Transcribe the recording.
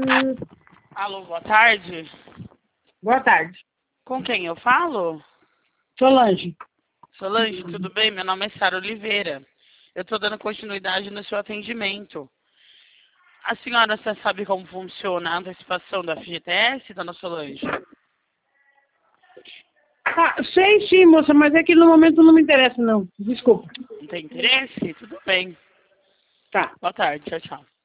Alô, boa tarde. Boa tarde. Com quem eu falo? Solange. Solange, tudo bem? Meu nome é Sara Oliveira. Eu estou dando continuidade no seu atendimento. A senhora já sabe como funciona a antecipação da FGTS, dona Solange? Ah, sei sim, moça, mas é que no momento não me interessa, não. Desculpa. Não tem interesse? Tudo bem. Tá. Boa tarde, tchau, tchau.